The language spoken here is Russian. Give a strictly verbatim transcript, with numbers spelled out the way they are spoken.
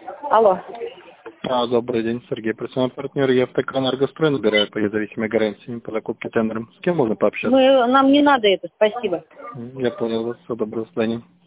Алло. А, добрый день, Сергей, профессиональный партнер. Я «Автоэнергострой» набираю по независимой гарантии по закупке тендером. С кем можно пообщаться? Мы, нам не надо это, спасибо. Я понял вас. Все, доброго свидания.